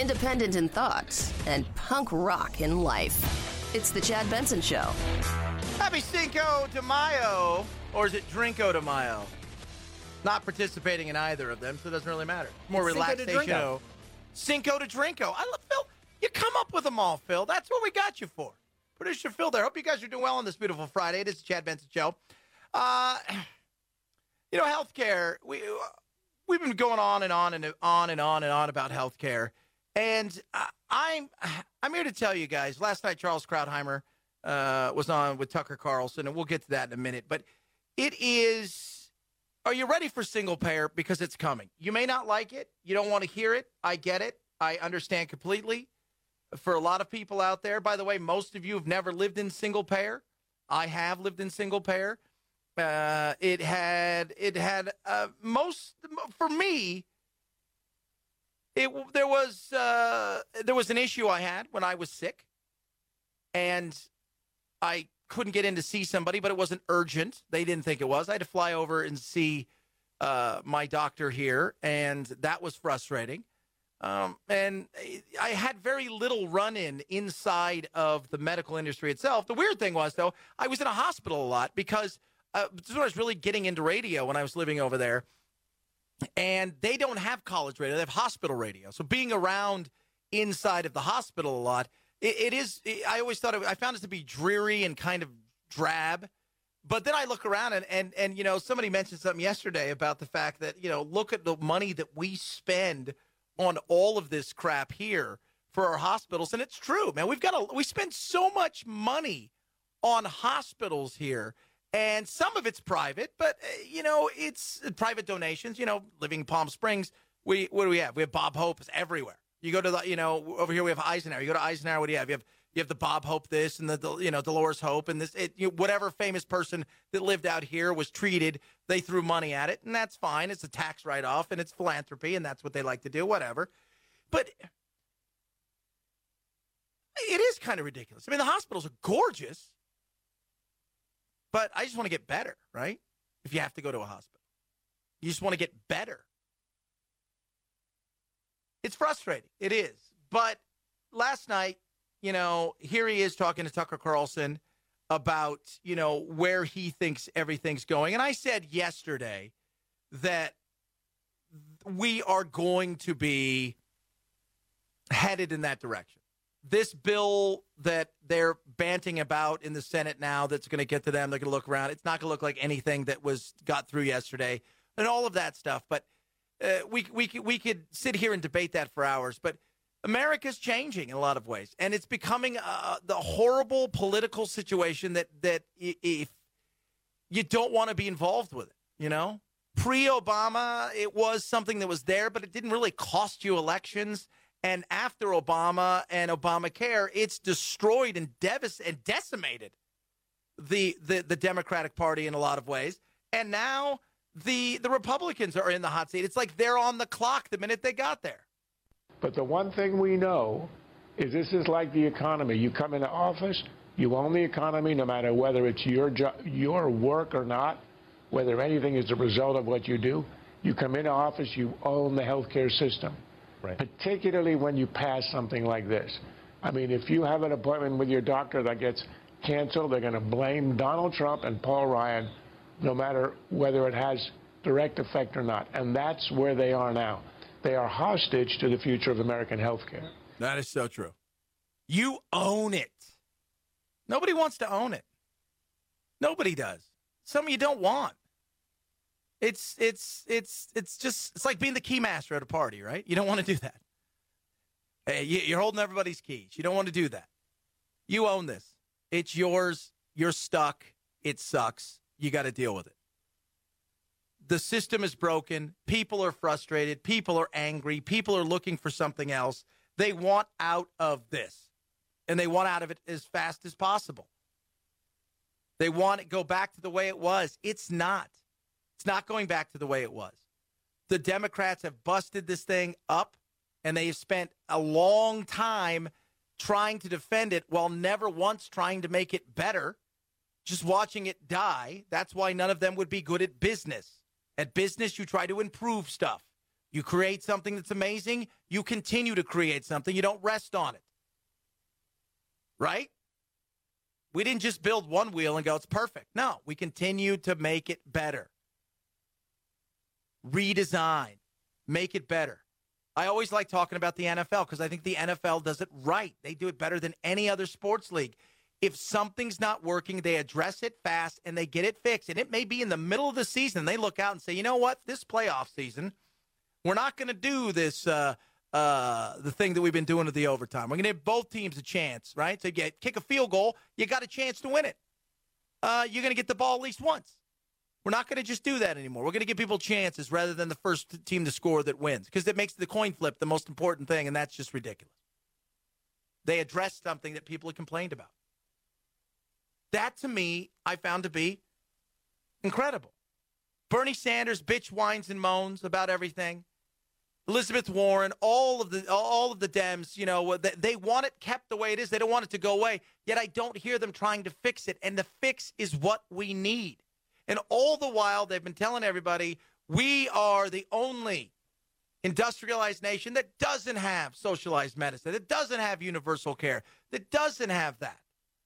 independent in thought, and punk rock in life. It's the Chad Benson Show. Happy Cinco de Mayo, or is it Drinko de Mayo? Not participating in either of them, so it doesn't really matter. More it's relaxation. Cinco de Drinko. I love Phil. You come up with them all, Phil. That's what we got you for. Producer Phil there. Hope you guys are doing well on this beautiful Friday. It is the Chad Benson Show. Healthcare. We've been going on and on and on and on and on about healthcare, and I'm here to tell you guys. Last night, Charles Krauthammer was on with Tucker Carlson, and we'll get to that in a minute. But it is. Are you ready for single payer? Because it's coming. You may not like it. You don't want to hear it. I get it. I understand completely. For a lot of people out there, by the way, most of you have never lived in single payer. I have lived in single payer. It had most for me. There was an issue I had when I was sick, and I couldn't get in to see somebody, but it wasn't urgent. They didn't think it was. I had to fly over and see my doctor here, and that was frustrating. And I had very little run-in inside of the medical industry itself. The weird thing was, though, I was in a hospital a lot because this is when I was really getting into radio when I was living over there. And they don't have college radio. They have hospital radio. So being around inside of the hospital a lot, I always thought, I found it to be dreary and kind of drab. But then I look around and you know, somebody mentioned something yesterday about the fact that, you know, look at the money that we spend on all of this crap here for our hospitals. And it's true, man. We spend so much money on hospitals here, and some of it's private, but you know, it's private donations. You know, living in Palm Springs, what do we have? We have Bob Hope's everywhere. You go to the, you know, over here we have Eisenhower. You go to Eisenhower, what do you have? You have the Bob Hope this and the you know, Dolores Hope and this. Whatever famous person that lived out here was treated, they threw money at it, and that's fine. It's a tax write-off, and it's philanthropy, and that's what they like to do, whatever. But it is kind of ridiculous. I mean, the hospitals are gorgeous, but I just want to get better, right? If you have to go to a hospital, you just want to get better. It's frustrating. It is. But last night, you know, here he is talking to Tucker Carlson about, you know, where he thinks everything's going. And I said yesterday that we are going to be headed in that direction. This bill that they're banting about in the Senate now that's going to get to them, they're going to look around. It's not going to look like anything that got through yesterday and all of that stuff. But we could sit here and debate that for hours. But America's changing in a lot of ways, and it's becoming the horrible political situation that if you don't want to be involved with it, you know? Pre-Obama, it was something that was there, but it didn't really cost you elections. And after Obama and Obamacare, it's destroyed and decimated the Democratic Party in a lot of ways. And now the Republicans are in the hot seat. It's like they're on the clock the minute they got there. But the one thing we know is this is like the economy. You come into office, you own the economy no matter whether it's your job, your work or not, whether anything is a result of what you do. You come into office, you own the healthcare system. Right. Particularly when you pass something like this. I mean, if you have an appointment with your doctor that gets canceled, they're going to blame Donald Trump and Paul Ryan, no matter whether it has direct effect or not. And that's where they are now. They are hostage to the future of American health care. That is so true. You own it. Nobody wants to own it. Nobody does. Some of you don't want. It's like being the key master at a party, right? You don't want to do that. Hey, you're holding everybody's keys. You don't want to do that. You own this. It's yours. You're stuck. It sucks. You got to deal with it. The system is broken. People are frustrated. People are angry. People are looking for something else. They want out of this, and they want out of it as fast as possible. They want it to go back to the way it was. It's not. It's not going back to the way it was. The Democrats have busted this thing up, and they have spent a long time trying to defend it while never once trying to make it better, just watching it die. That's why none of them would be good at business. At business, you try to improve stuff. You create something that's amazing, you continue to create something. You don't rest on it. Right? We didn't just build one wheel and go, it's perfect. No, we continue to make it better. Redesign. Make it better. I always like talking about the NFL because I think the NFL does it right. They do it better than any other sports league. If something's not working, they address it fast and they get it fixed. And it may be in the middle of the season. They look out and say, you know what? This playoff season, we're not going to do this, the thing that we've been doing with the overtime. We're going to give both teams a chance, right? So you kick a field goal, you got a chance to win it. You're going to get the ball at least once. We're not going to just do that anymore. We're going to give people chances rather than the first team to score that wins because it makes the coin flip the most important thing, and that's just ridiculous. They addressed something that people had complained about. That, to me, I found to be incredible. Bernie Sanders bitch, whines, and moans about everything. Elizabeth Warren, all of the Dems, you know, they want it kept the way it is. They don't want it to go away. Yet I don't hear them trying to fix it, and the fix is what we need. And all the while, they've been telling everybody, we are the only industrialized nation that doesn't have socialized medicine, that doesn't have universal care, that doesn't have that.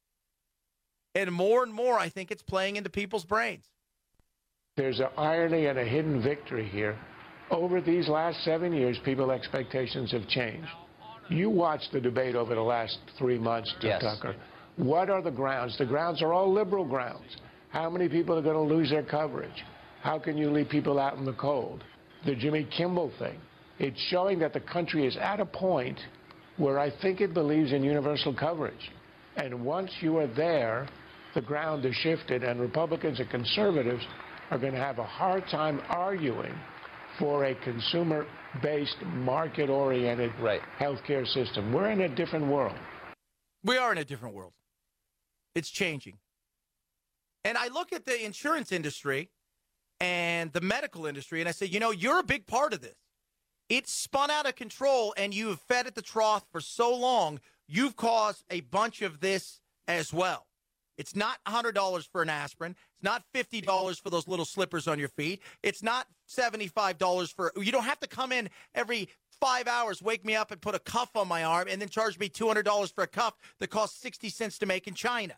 And more, I think it's playing into people's brains. There's an irony and a hidden victory here. Over these last 7 years, people's expectations have changed. You watched the debate over the last 3 months, Yes. Tucker. What are the grounds? The grounds are all liberal grounds. How many people are going to lose their coverage? How can you leave people out in the cold? The Jimmy Kimmel thing. It's showing that the country is at a point where I think it believes in universal coverage. And once you are there, the ground is shifted, and Republicans and conservatives are going to have a hard time arguing for a consumer-based, market-oriented healthcare system. We're in a different world. We are in a different world. It's changing. And I look at the insurance industry and the medical industry, and I say, you know, you're a big part of this. It's spun out of control, and you have fed at the trough for so long, you've caused a bunch of this as well. It's not $100 for an aspirin. It's not $50 for those little slippers on your feet. It's not $75 for, you don't have to come in every 5 hours, wake me up and put a cuff on my arm and then charge me $200 for a cuff that costs 60 cents to make in China.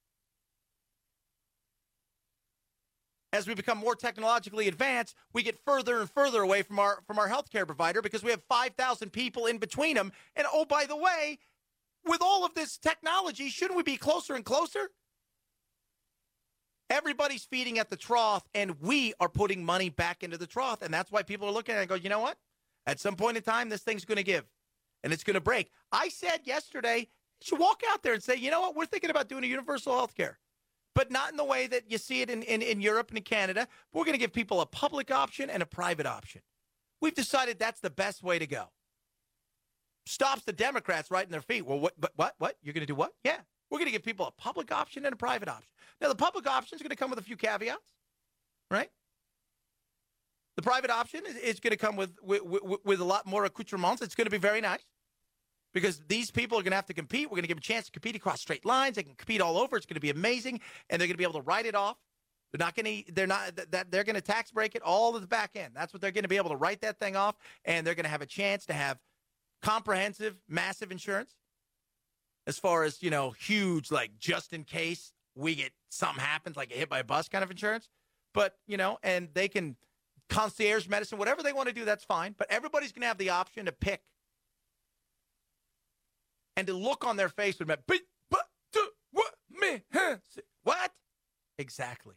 As we become more technologically advanced, we get further and further away from our healthcare provider because we have 5,000 people in between them. And oh, by the way, with all of this technology, shouldn't we be closer and closer? Everybody's feeding at the trough, and we are putting money back into the trough. And that's why people are looking at it and go, you know what? At some point in time, this thing's going to give, and it's going to break. I said yesterday, you should walk out there and say, you know what? We're thinking about doing a universal health care, but not in the way that you see it in Europe and in Canada. We're going to give people a public option and a private option. We've decided that's the best way to go. Stops the Democrats right in their feet. Well, what? You're going to do what? Yeah. We're going to give people a public option and a private option. Now, the public option is going to come with a few caveats, right? The private option is going to come with a lot more accoutrements. It's going to be very nice because these people are going to have to compete. We're going to give them a chance to compete across straight lines. They can compete all over. It's going to be amazing, and they're going to be able to write it off. They're going to tax break it all to the back end. That's what they're going to be able to write that thing off, and they're going to have a chance to have comprehensive, massive insurance. As far as, you know, huge, like just in case we get something happens, like get hit by a bus kind of insurance. But, you know, and they can concierge medicine, whatever they want to do, that's fine. But everybody's going to have the option to pick. And to look on their face with what? Exactly.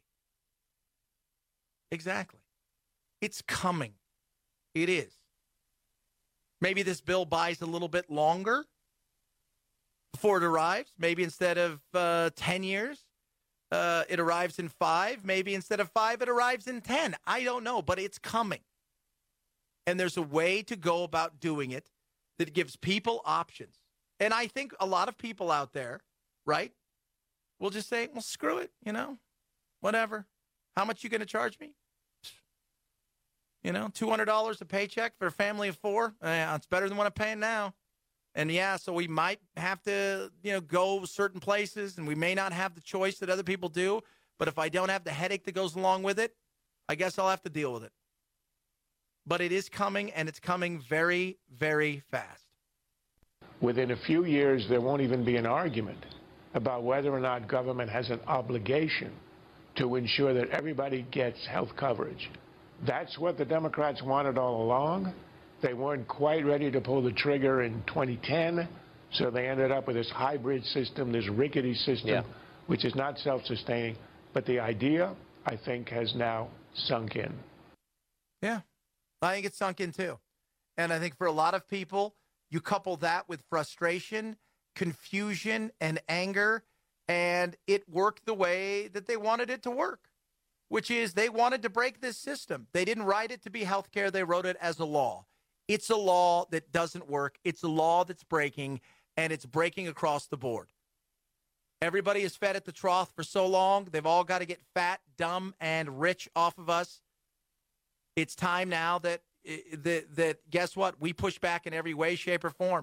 It's coming. It is. Maybe this bill buys a little bit longer before it arrives. Maybe instead of 10 years, it arrives in 5. Maybe instead of 5, it arrives in 10. I don't know, but it's coming. And there's a way to go about doing it that gives people options. And I think a lot of people out there, right, will just say, well, screw it, you know, whatever. How much you going to charge me? You know, $200 a paycheck for a family of 4. It's better than what I'm paying now. And, yeah, so we might have to, you know, go certain places, and we may not have the choice that other people do. But if I don't have the headache that goes along with it, I guess I'll have to deal with it. but it is coming, and it's coming very, very fast. Within a few years, there won't even be an argument about whether or not government has an obligation to ensure that everybody gets health coverage. That's what the Democrats wanted all along. They weren't quite ready to pull the trigger in 2010, so they ended up with this hybrid system, this rickety system, which is not self-sustaining. But the idea, I think, has now sunk in. Yeah, I think it's sunk in too. And I think for a lot of people, you couple that with frustration, confusion, and anger, and it worked the way that they wanted it to work, which is they wanted to break this system. They didn't write it to be health care. They wrote it as a law. It's a law that doesn't work. It's a law that's breaking, and it's breaking across the board. Everybody is fed at the trough for so long. They've all got to get fat, dumb, and rich off of us. It's time now that guess what? We push back in every way, shape, or form.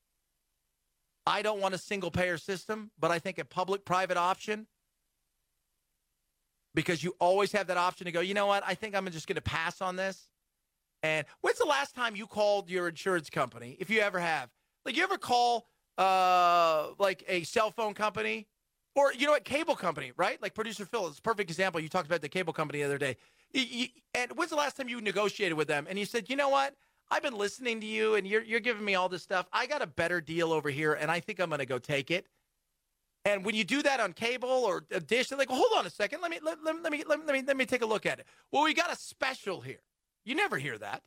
I don't want a single-payer system, but I think a public-private option, because you always have that option to go, you know what, I think I'm just going to pass on this. And when's the last time you called your insurance company, if you ever have? Like, you ever call, like, a cell phone company? Or, you know what, cable company, right? Like Producer Phil, it's a perfect example. You talked about the cable company the other day. And when's the last time you negotiated with them? And you said, you know what, I've been listening to you, and you're giving me all this stuff. I got a better deal over here, and I think I'm going to go take it. And when you do that on cable or a dish, they're like, well, hold on a second. Let me take a look at it. Well, we got a special here. You never hear that.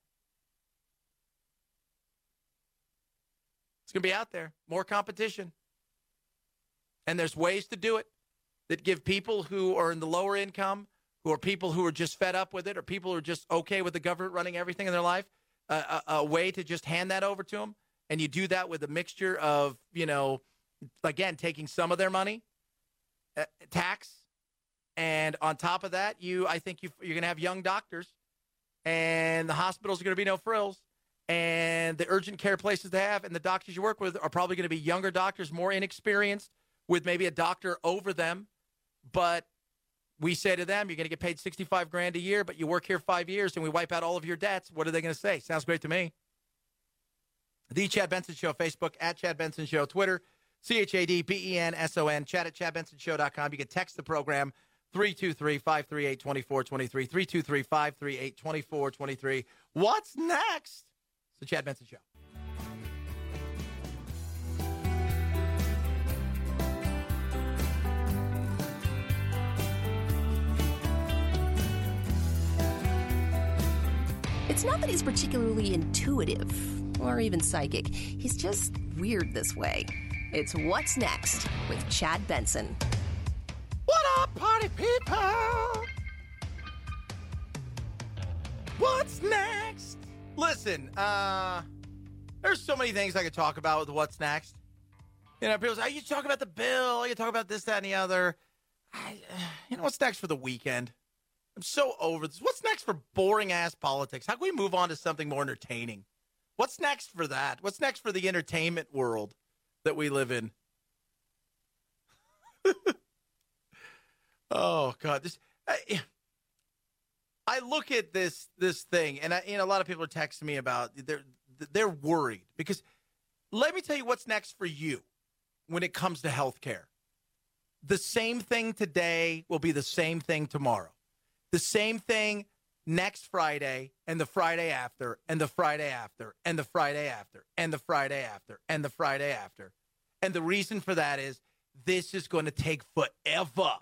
It's going to be out there. More competition. And there's ways to do it that give people who are in the lower income, who are people who are just fed up with it, or people who are just okay with the government running everything in their life, a way to just hand that over to them. And you do that with a mixture of, you know, again, taking some of their money, tax, and on top of that, I think you're going to have young doctors, and the hospitals are going to be no frills, and the urgent care places they have and the doctors you work with are probably going to be younger doctors, more inexperienced, with maybe a doctor over them. But we say to them, you're going to get paid $65,000 a year, but you work here 5 years and we wipe out all of your debts. What are they going to say? Sounds great to me. The Chad Benson Show, Facebook, at Chad Benson Show, Twitter, ChadBenson, chat at ChadBensonShow.com. You can text the program, 323-538-2423, 323-538-2423. What's next? It's the Chad Benson Show. It's not that he's particularly intuitive or even psychic. He's just weird this way. It's What's Next with Chad Benson. What up, party people? What's next? Listen, there's so many things I could talk about with What's Next. You know, people say, you talk about the bill, you talk about this, that, and the other. You know, what's next for the weekend? I'm so over this. What's next for boring-ass politics? How can we move on to something more entertaining? What's next for that? What's next for the entertainment world that we live in? Oh, God. I look at this thing, and a lot of people are texting me about they're worried. Because let me tell you what's next for you when it comes to health care. The same thing today will be the same thing tomorrow. The same thing next Friday, and the Friday after, and the Friday after, and the Friday after, and the Friday after, and the Friday after. And the reason for that is this is going to take forever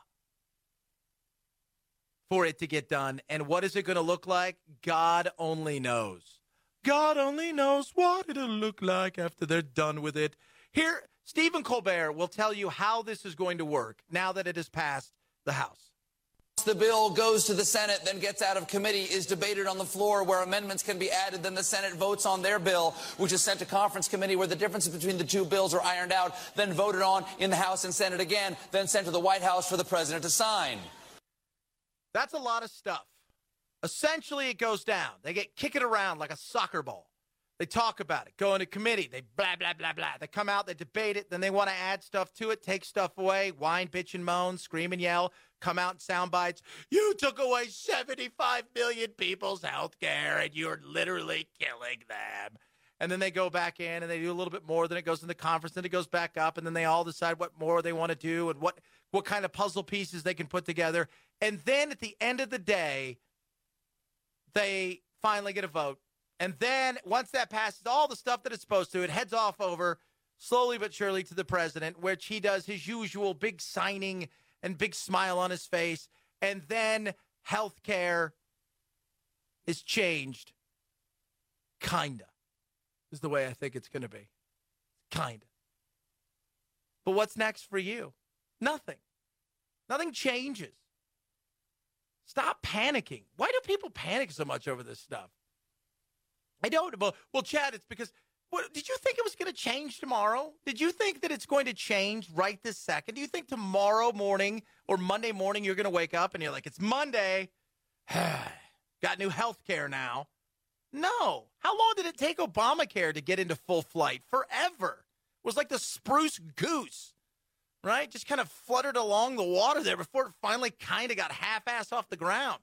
for it to get done. And what is it going to look like? God only knows. God only knows what it'll look like after they're done with it. Here, Stephen Colbert will tell you how this is going to work now that it has passed the House. The bill goes to the Senate, then gets out of committee, is debated on the floor where amendments can be added. Then the Senate votes on their bill, which is sent to conference committee where the differences between the two bills are ironed out, then voted on in the House and Senate again, then sent to the White House for the president to sign. That's a lot of stuff. Essentially, it goes down. They kick it around like a soccer ball. They talk about it, go into committee, they blah, blah, blah, blah. They come out, they debate it, then they want to add stuff to it, take stuff away, whine, bitch, and moan, scream and yell, come out in sound bites. You took away 75 million people's health care, and you're literally killing them. And then they go back in, and they do a little bit more, then it goes in the conference, then it goes back up, and then they all decide what more they want to do and what kind of puzzle pieces they can put together. And then at the end of the day, they finally get a vote. And then once that passes all the stuff that it's supposed to, it heads off over slowly but surely to the president, which he does his usual big signing and big smile on his face. And then health care is changed. Kinda is the way I think it's going to be. Kinda. But what's next for you? Nothing. Nothing changes. Stop panicking. Why do people panic so much over this stuff? I don't. Well, Chad, it's because, did you think it was going to change tomorrow? Did you think that it's going to change right this second? Do you think tomorrow morning or Monday morning you're going to wake up and you're like, it's Monday, got new health care now? No. How long did it take Obamacare to get into full flight? Forever. It was like the spruce goose, right? Just kind of fluttered along the water there before it finally kind of got half-ass off the ground.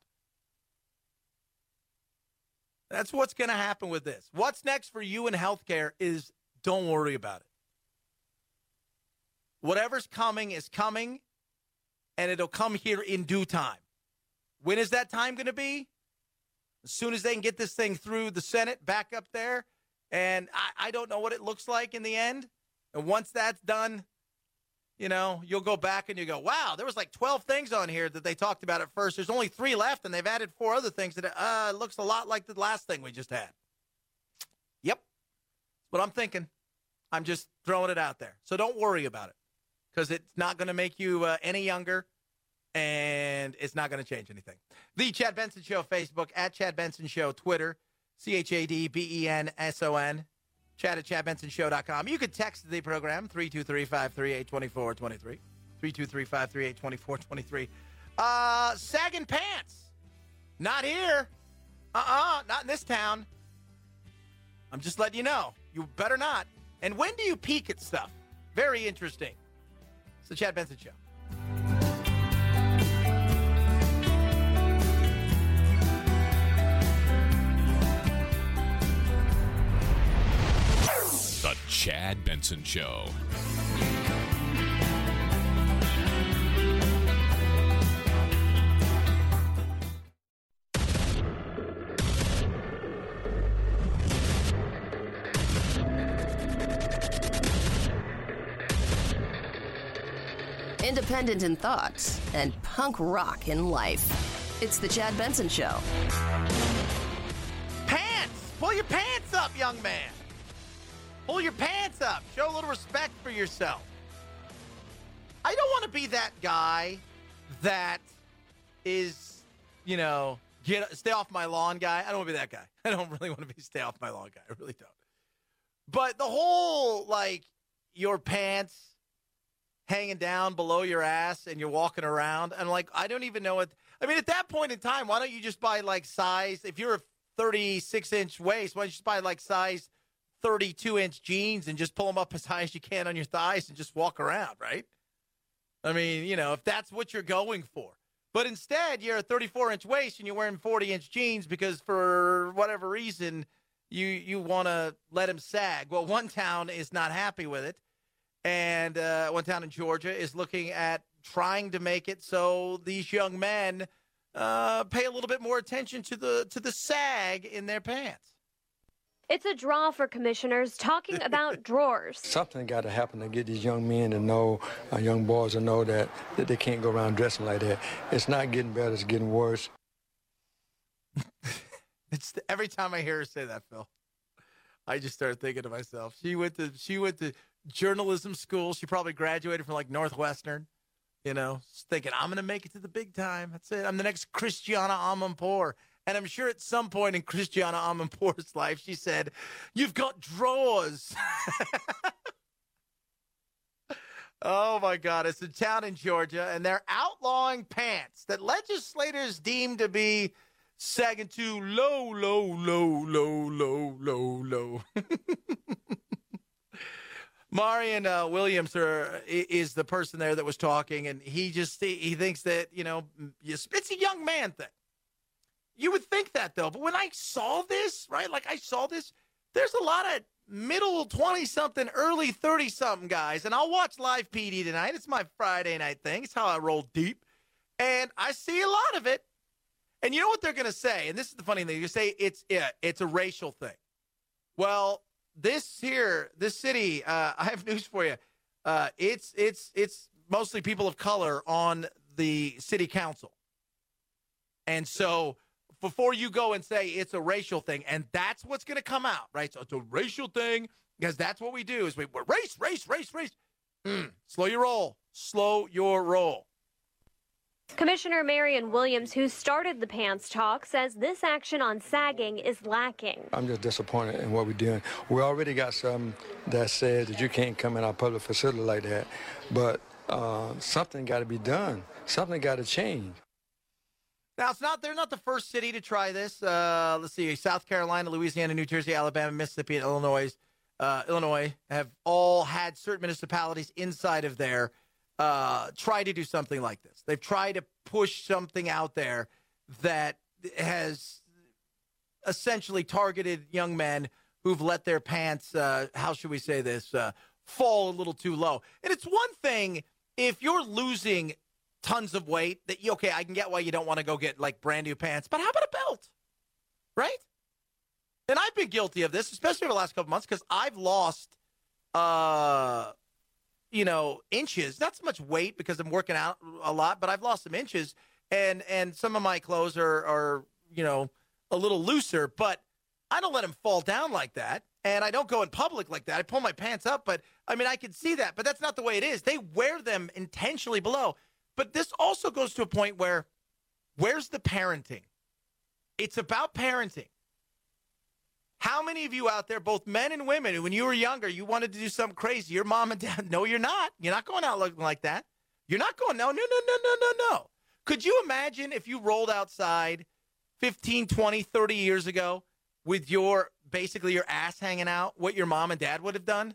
That's what's going to happen with this. What's next for you in healthcare is don't worry about it. Whatever's coming is coming, and it'll come here in due time. When is that time going to be? As soon as they can get this thing through the Senate, back up there, and I don't know what it looks like in the end. And once that's done, you know, you'll go back and you go, wow, there was like 12 things on here that they talked about at first. There's only 3 left, and they've added 4 other things that looks a lot like the last thing we just had. Yep. That's what I'm thinking. I'm just throwing it out there. So don't worry about it because it's not going to make you any younger, and it's not going to change anything. The Chad Benson Show, Facebook, at Chad Benson Show, Twitter, ChadBenson. Chat at ChadBensonShow.com. You could text the program, 323-538-2423. 323-538-2423. Sagging pants. Not here. Not in this town. I'm just letting you know. You better not. And when do you peek at stuff? Very interesting. It's the Chad Benson Show. The Chad Benson Show. Independent in thoughts and punk rock in life. It's the Chad Benson Show. Pants! Pull your pants up, young man. Pull your pants up. Show a little respect for yourself. I don't want to be that guy that is, you know, stay off my lawn guy. I don't want to be that guy. I don't really want to be stay off my lawn guy. I really don't. But the whole, like, your pants hanging down below your ass and you're walking around, and, like, I don't even know what. I mean, at that point in time, why don't you just buy, like, size, if you're a 36-inch waist, why don't you just buy, like, size 32-inch jeans and just pull them up as high as you can on your thighs and just walk around, right? I mean, you know, if that's what you're going for. But instead, you're a 34-inch waist and you're wearing 40-inch jeans because for whatever reason, you want to let them sag. Well, one town is not happy with it, and one town in Georgia is looking at trying to make it so these young men pay a little bit more attention to the sag in their pants. It's a draw for commissioners talking about drawers. Something got to happen to get these young men to know, young boys to know that they can't go around dressing like that. It's not getting better, it's getting worse. Every time I hear her say that, Phil, I just start thinking to myself, she went to journalism school. She probably graduated from like Northwestern, you know, thinking, I'm going to make it to the big time. That's it. I'm the next Christiana Amanpour. And I'm sure at some point in Christiana Amanpour's life, she said, you've got drawers. Oh, my God. It's a town in Georgia, and they're outlawing pants that legislators deem to be sagging too low, low, low, low, low, low, low. Marion Williams is the person there that was talking, and he thinks that, it's a young man thing. You would think that, though. But when I saw this, right, there's a lot of middle 20-something, early 30-something guys, and I'll watch Live PD tonight. It's my Friday night thing. It's how I roll deep. And I see a lot of it. And you know what they're going to say? And this is the funny thing. You say it's a racial thing. Well, this city, I have news for you. It's mostly people of color on the city council. And so before you go and say it's a racial thing, and that's what's going to come out, right? So it's a racial thing because that's what we do is we're race. Slow your roll. Slow your roll. Commissioner Marion Williams, who started the pants talk, says this action on sagging is lacking. I'm just disappointed in what we're doing. We already got something that says that you can't come in our public facility like that, but something got to be done. Something got to change. Now, they're not the first city to try this. Let's see, South Carolina, Louisiana, New Jersey, Alabama, Mississippi, and Illinois have all had certain municipalities inside of there try to do something like this. They've tried to push something out there that has essentially targeted young men who've let their pants, how should we say this, fall a little too low. And it's one thing if you're losing tons of weight that, okay, I can get why you don't want to go get like brand new pants, but how about a belt, right? And I've been guilty of this, especially over the last couple months, because I've lost, inches, not so much weight because I'm working out a lot, but I've lost some inches, and some of my clothes are a little looser, but I don't let them fall down like that, and I don't go in public like that. I pull my pants up, but I mean, I can see that, but that's not the way it is. They wear them intentionally below. But this also goes to a point where, where's the parenting? It's about parenting. How many of you out there, both men and women, when you were younger, you wanted to do something crazy? Your mom and dad, no, you're not. You're not going out looking like that. You're not going, no. Could you imagine if you rolled outside 15, 20, 30 years ago with basically your ass hanging out, what your mom and dad would have done?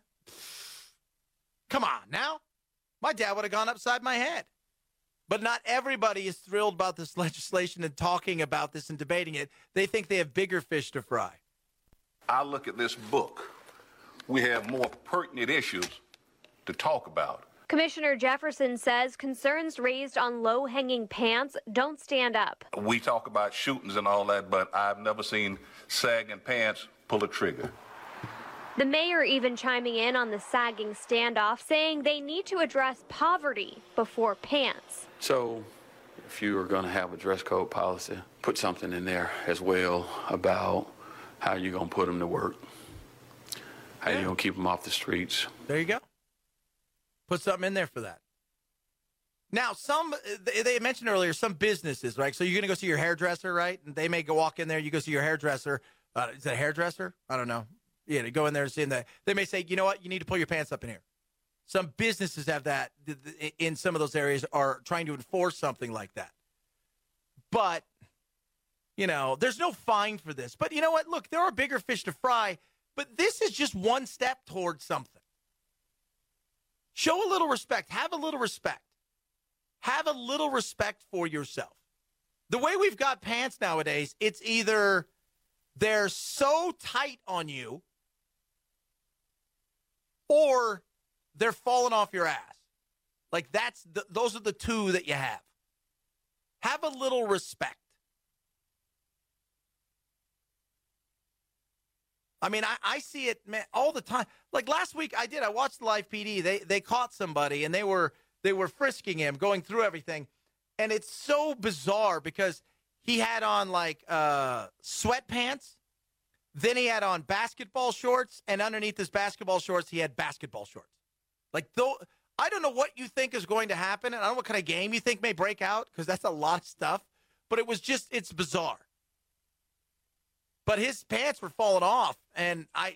Come on now. My dad would have gone upside my head. But not everybody is thrilled about this legislation and talking about this and debating it. They think they have bigger fish to fry. I look at this book. We have more pertinent issues to talk about. Commissioner Jefferson says concerns raised on low-hanging pants don't stand up. We talk about shootings and all that, but I've never seen sagging pants pull a trigger. The mayor even chiming in on the sagging standoff, saying they need to address poverty before pants. So if you are going to have a dress code policy, put something in there as well about how you're going to put them to work, how you're going to keep them off the streets. There you go. Put something in there for that. Now, they mentioned earlier, some businesses, right? So you're going to go see your hairdresser, right? And they may walk in there, you go see your hairdresser. Is that a hairdresser? I don't know. Yeah, to go in there and see that. They may say, you know what, you need to pull your pants up in here. Some businesses have that in some of those areas, are trying to enforce something like that. But, there's no fine for this. But you know what? Look, there are bigger fish to fry, but this is just one step towards something. Show a little respect. Have a little respect. Have a little respect for yourself. The way we've got pants nowadays, it's either they're so tight on you or they're falling off your ass. Like those are the two that you have. Have a little respect. I mean, I see it, man, all the time. Like last week I watched Live PD. They caught somebody and they were frisking him, going through everything. And it's so bizarre because he had on like sweatpants. Then he had on basketball shorts, and underneath his basketball shorts, he had basketball shorts. Like, I don't know what you think is going to happen, and I don't know what kind of game you think may break out, because that's a lot of stuff. But it's bizarre. But his pants were falling off, and I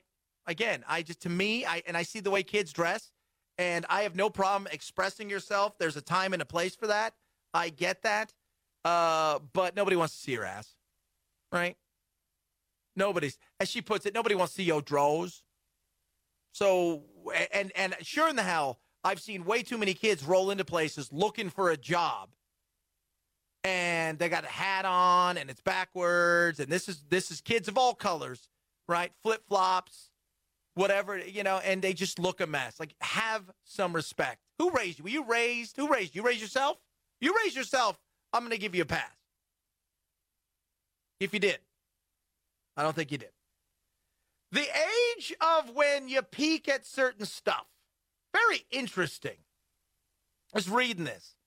see the way kids dress, and I have no problem expressing yourself. There's a time and a place for that. I get that. But nobody wants to see your ass. right? Nobody's, as she puts it, nobody wants to see your drawers. So, and sure in the hell, I've seen way too many kids roll into places looking for a job. And they got a hat on, and it's backwards, and this is kids of all colors, right? Flip-flops, whatever, and they just look a mess. Like, have some respect. Who raised you? Were you raised? Who raised you? You raised yourself? You raised yourself, I'm going to give you a pass. If you did. I don't think you did. The age of when you peak at certain stuff. Very interesting. I was reading this.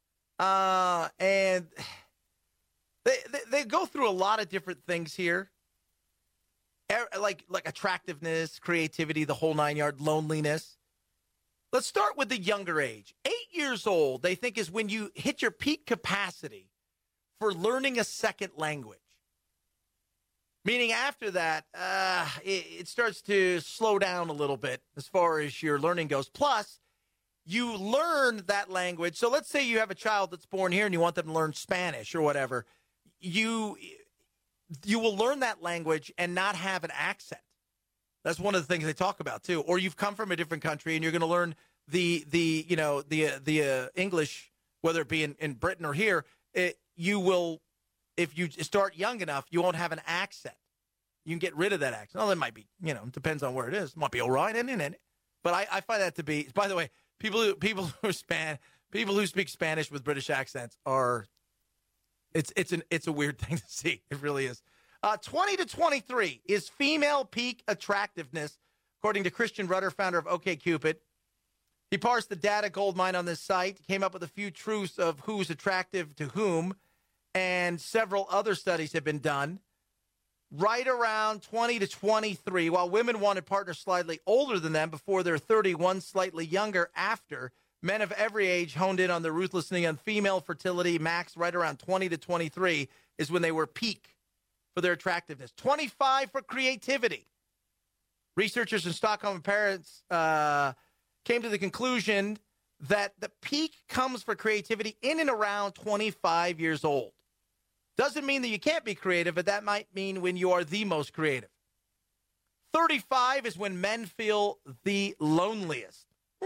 And they go through a lot of different things here. Like attractiveness, creativity, the whole 9 yard, loneliness. Let's start with the younger age. 8 years old, they think, is when you hit your peak capacity for learning a second language. Meaning after that, it starts to slow down a little bit as far as your learning goes. Plus, you learn that language. So let's say you have a child that's born here and you want them to learn Spanish or whatever. You will learn that language and not have an accent. That's one of the things they talk about too. Or you've come from a different country and you're going to learn the English, whether it be in Britain or here. You will, if you start young enough, you won't have an accent. You can get rid of that accent. Well, it might be, it depends on where it is. It might be all right, isn't it? But I find that to be. By the way, people who speak Spanish with British accents are. It's a weird thing to see. It really is. 20 to 23 is female peak attractiveness, according to Christian Rudder, founder of OkCupid. He parsed the data goldmine on this site, came up with a few truths of who's attractive to whom, and several other studies have been done. Right around 20 to 23, while women wanted partners slightly older than them before they're 31, slightly younger after, men of every age honed in on the ruthlessly on female fertility max right around 20 to 23 is when they were peak for their attractiveness. 25 for creativity. Researchers in Stockholm and Paris came to the conclusion that the peak comes for creativity in and around 25 years old. Doesn't mean that you can't be creative, but that might mean when you are the most creative. 35 is when men feel the loneliest.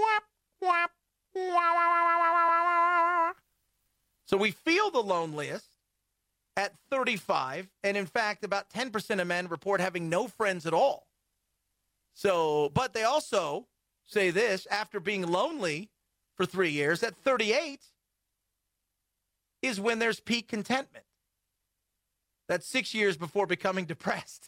So we feel the loneliest at 35, and in fact, about 10% of men report having no friends at all. So, but they also say this, after being lonely for 3 years, at 38 is when there's peak contentment. That's 6 years before becoming depressed.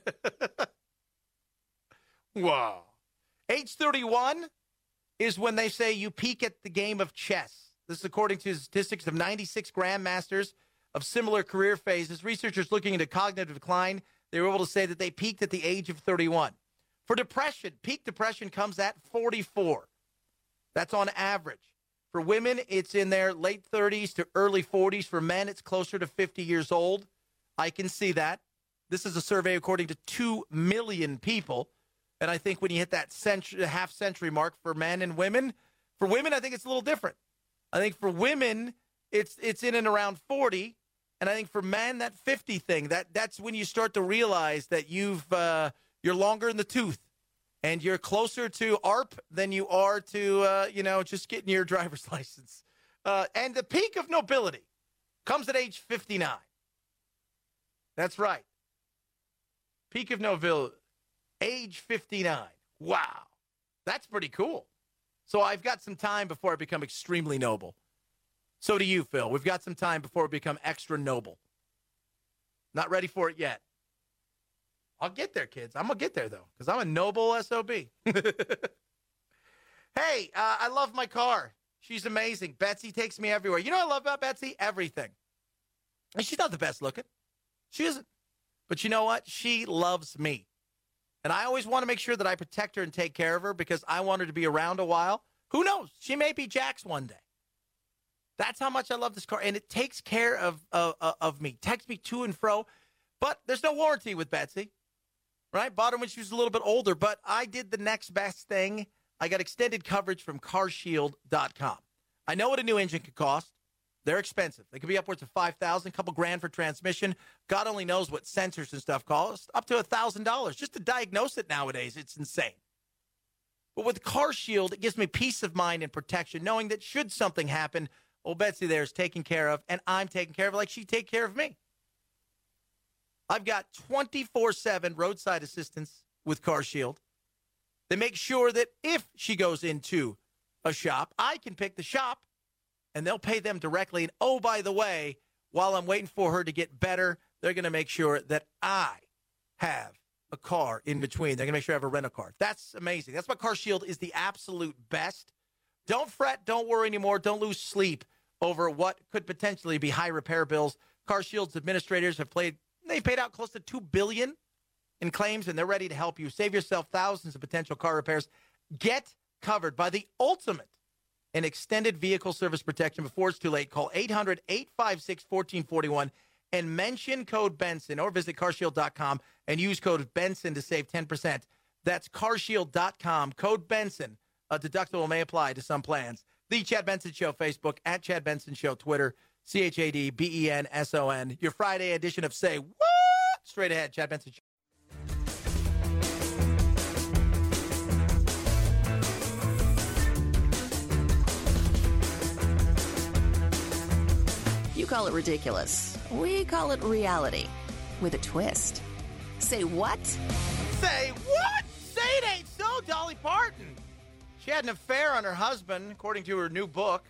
Wow. Age 31 is when they say you peak at the game of chess. This is according to statistics of 96 grandmasters of similar career phases. Researchers looking into cognitive decline, they were able to say that they peaked at the age of 31. For depression, peak depression comes at 44. That's on average. For women, it's in their late 30s to early 40s. For men, it's closer to 50 years old. I can see that. This is a survey according to 2 million people. And I think when you hit that half-century mark for men and women, for women, I think it's a little different. I think for women, it's in and around 40. And I think for men, that 50 thing, that's when you start to realize that you're longer in the tooth. And you're closer to ARP than you are to, just getting your driver's license. And the peak of nobility comes at age 59. That's right. Peak of nobility, age 59. Wow. That's pretty cool. So I've got some time before I become extremely noble. So do you, Phil. We've got some time before we become extra noble. Not ready for it yet. I'll get there, kids. I'm going to get there, though, because I'm a noble SOB. Hey, I love my car. She's amazing. Betsy takes me everywhere. You know what I love about Betsy? Everything. And she's not the best looking. She isn't. But you know what? She loves me. And I always want to make sure that I protect her and take care of her because I want her to be around a while. Who knows? She may be Jax one day. That's how much I love this car. And it takes care of me. Takes me to and fro. But there's no warranty with Betsy. Right? Bought her when she was a little bit older. But I did the next best thing. I got extended coverage from CarShield.com. I know what a new engine could cost. They're expensive. They could be upwards of $5,000, a couple grand for transmission. God only knows what sensors and stuff cost. Up to $1,000 just to diagnose it nowadays. It's insane. But with CarShield, it gives me peace of mind and protection, knowing that should something happen, old Betsy there is taken care of, and I'm taken care of like she take care of me. I've got 24/7 roadside assistance with CarShield. They make sure that if she goes into a shop, I can pick the shop, and they'll pay them directly. And, oh, by the way, while I'm waiting for her to get better, they're going to make sure that I have a car in between. They're going to make sure I have a rental car. That's amazing. That's why CarShield is the absolute best. Don't fret. Don't worry anymore. Don't lose sleep over what could potentially be high repair bills. CarShield's administrators have paid out close to $2 billion in claims, and they're ready to help you. Save yourself thousands of potential car repairs. Get covered by the ultimate in extended vehicle service protection before it's too late. Call 800-856-1441 and mention code Benson, or visit carshield.com and use code Benson to save 10%. That's carshield.com, code Benson. A deductible may apply to some plans. The Chad Benson Show, Facebook, at Chad Benson Show, Twitter, ChadBenson. Your Friday edition of Say What? Straight ahead, Chad Benson Show. You call it ridiculous. We call it reality with a twist. Say what? Say what? Say it ain't so, Dolly Parton. She had an affair on her husband, according to her new book.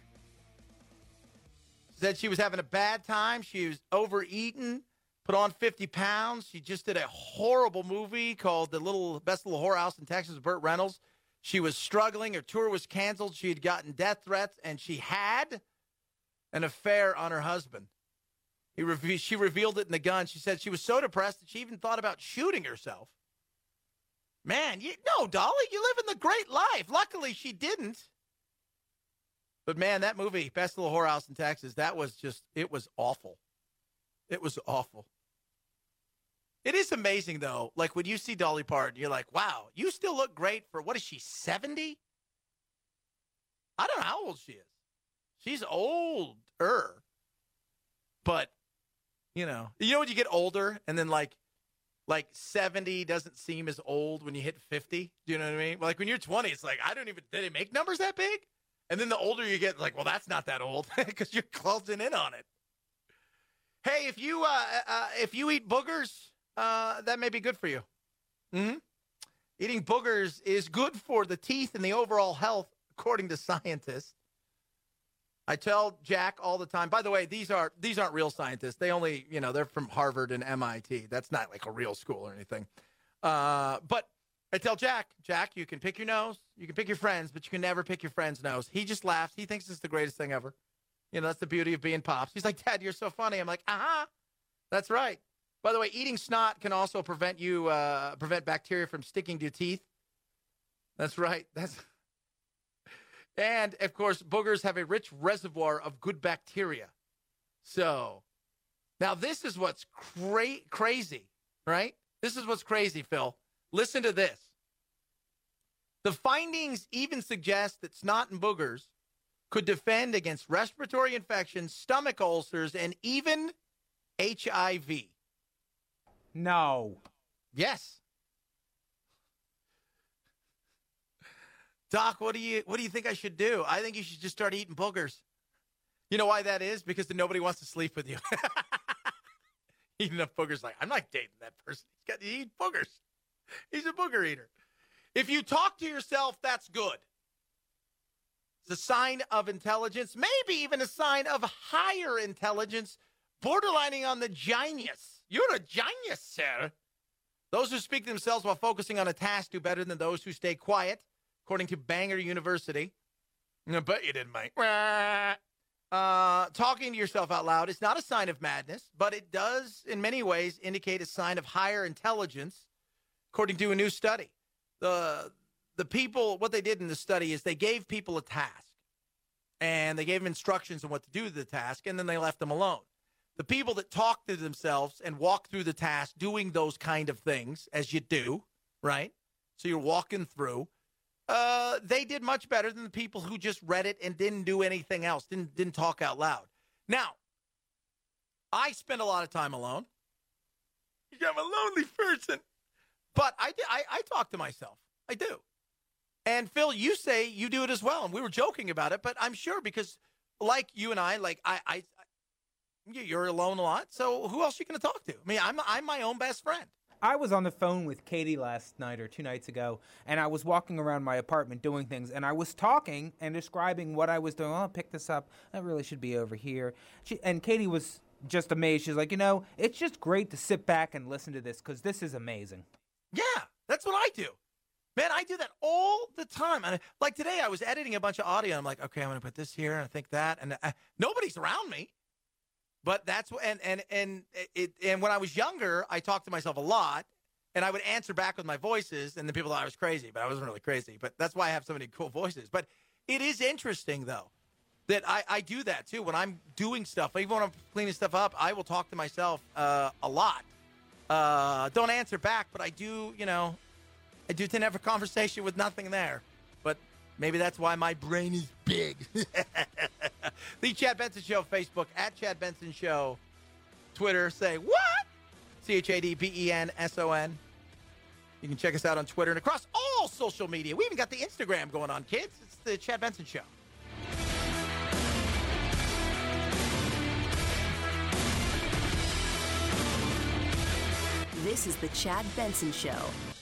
Said she was having a bad time. She was overeating, put on 50 pounds. She just did a horrible movie called The Best Little Whorehouse in Texas with Burt Reynolds. She was struggling. Her tour was canceled. She had gotten death threats, and she had an affair on her husband. She revealed it in The Gun. She said she was so depressed that she even thought about shooting herself. Man, no, Dolly, you live in the great life. Luckily, she didn't. But, man, that movie, Best Little Whorehouse in Texas, it was awful. It was awful. It is amazing, though. Like, when you see Dolly Parton, you're like, wow, you still look great for, what is she, 70? I don't know how old she is. She's older. But, you know when you get older and then, like 70 doesn't seem as old when you hit 50? Do you know what I mean? Like, when you're 20, it's like, did they make numbers that big? And then the older you get, like, well, that's not that old because you're closing in on it. Hey, if you eat boogers, that may be good for you. Mm-hmm. Eating boogers is good for the teeth and the overall health, according to scientists. I tell Jack all the time. By the way, these aren't real scientists. They only, they're from Harvard and MIT. That's not like a real school or anything. But I tell Jack, you can pick your nose, you can pick your friends, but you can never pick your friend's nose. He just laughs. He thinks it's the greatest thing ever. That's the beauty of being Pops. He's like, Dad, you're so funny. I'm like, that's right. By the way, eating snot can also prevent bacteria from sticking to your teeth. That's right. And, of course, boogers have a rich reservoir of good bacteria. So, now this is what's crazy, right? This is what's crazy, Phil. Listen to this. The findings even suggest that snot and boogers could defend against respiratory infections, stomach ulcers, and even HIV. No. Yes. Doc, what do you think I should do? I think you should just start eating boogers. You know why that is? Because then nobody wants to sleep with you. Eating enough boogers, like, I'm not dating that person. He's got to eat boogers. He's a booger eater. If you talk to yourself, that's good. It's a sign of intelligence, maybe even a sign of higher intelligence, borderlining on the genius. You're a genius, sir. Those who speak to themselves while focusing on a task do better than those who stay quiet, according to Bangor University. I bet you didn't, mate. Talking to yourself out loud is not a sign of madness, but it does, in many ways, indicate a sign of higher intelligence, according to a new study. The people, what they did in the study is they gave people a task, and they gave them instructions on what to do with the task, and then they left them alone. The people that talk to themselves and walk through the task doing those kind of things, as you do, right? So you're walking through. They did much better than the people who just read it and didn't do anything else, didn't talk out loud. Now, I spend a lot of time alone. I'm a lonely person. But I talk to myself. I do. And, Phil, you say you do it as well. And we were joking about it, but I'm sure because, like you and I, like you're alone a lot. So who else are you going to talk to? I mean, I'm my own best friend. I was on the phone with Katie last night or 2 nights ago, and I was walking around my apartment doing things, and I was talking and describing what I was doing. Oh, I'll pick this up. That really should be over here. And Katie was just amazed. She's like, it's just great to sit back and listen to this because this is amazing. Yeah, that's what I do. Man, I do that all the time. And like today, I was editing a bunch of audio. And I'm like, okay, I'm going to put this here, and I think that, and nobody's around me. But that's and when I was younger, I talked to myself a lot, and I would answer back with my voices, and then people thought I was crazy, but I wasn't really crazy. But that's why I have so many cool voices. But it is interesting though that I do that too when I'm doing stuff. Even when I'm cleaning stuff up, I will talk to myself a lot. Don't answer back, but I do. I do tend to have a conversation with nothing there. But maybe that's why my brain is big. The Chad Benson Show, Facebook, at Chad Benson Show. Twitter, say, what? ChadBenson. You can check us out on Twitter and across all social media. We even got the Instagram going on, kids. It's the Chad Benson Show. This is the Chad Benson Show